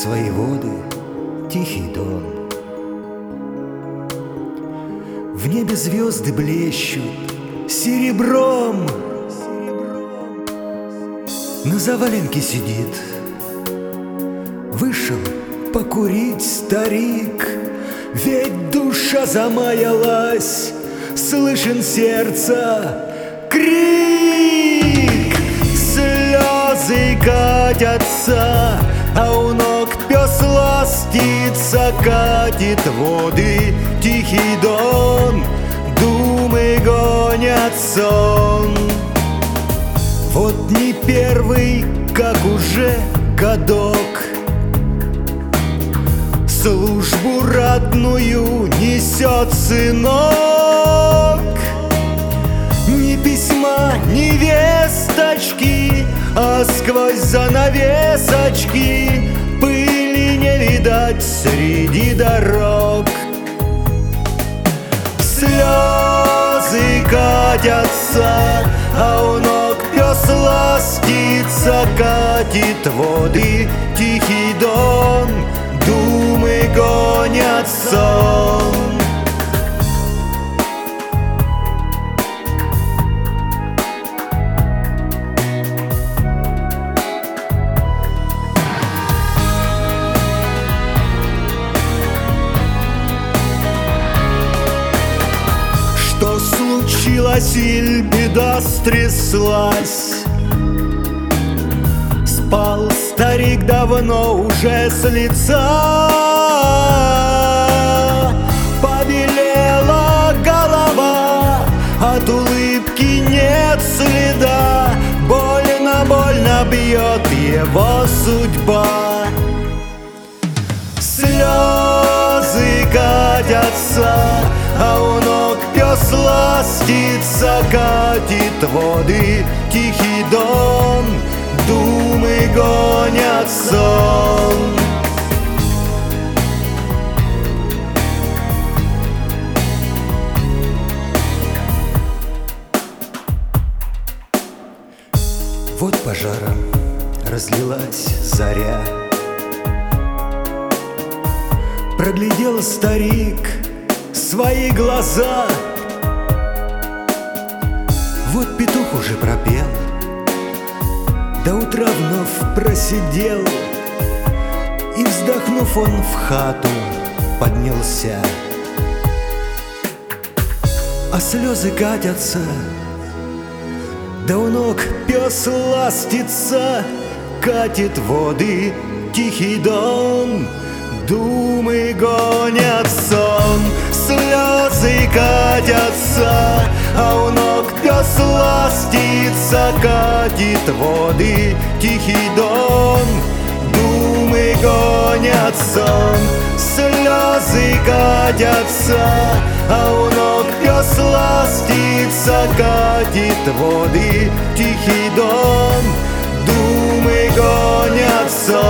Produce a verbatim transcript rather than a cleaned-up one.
свои воды Тихий Дон. В небе звезды блещут серебром. На заваленке сидит, вышел покурить старик. Ведь душа замаялась, слышен сердца крик. Слезы катятся, а у ног пес ластится. Катит воды Тихий Дон, думы гонят сон. Вот не первый, как уже годок, службу ратную несет сынок. Ни письма, ни весточки, а сквозь занавесочки пыли не видать среди дорог. Слезы катятся, а у ног пес ластится. Катит воды Тихий Дон, думы гонят сон. Что случилось, иль беда стряслась? Спал старик давно уже с лица. Побелела голова, от улыбки нет следа. Больно, больно бьет его судьба. Слезы катятся, а у ног пес ластится. Катит воды Тихий Дон, думы гонят сон. Вот пожаром разлилась заря. Проглядел старик свои глаза. Вот петух уже пропел, до утра вновь просидел. И, вздохнув, он в хату поднялся. А слезы катятся, да у ног пес ластится. Катит воды Тихий Дон, думы гонят сон. Слезы катятся, а у ног пес ластится. Катит воды Тихий Дон, думы гонят сон. Слезы катятся, а у ног пес ластится. Катит воды Тихий Дон, думы гонят сон.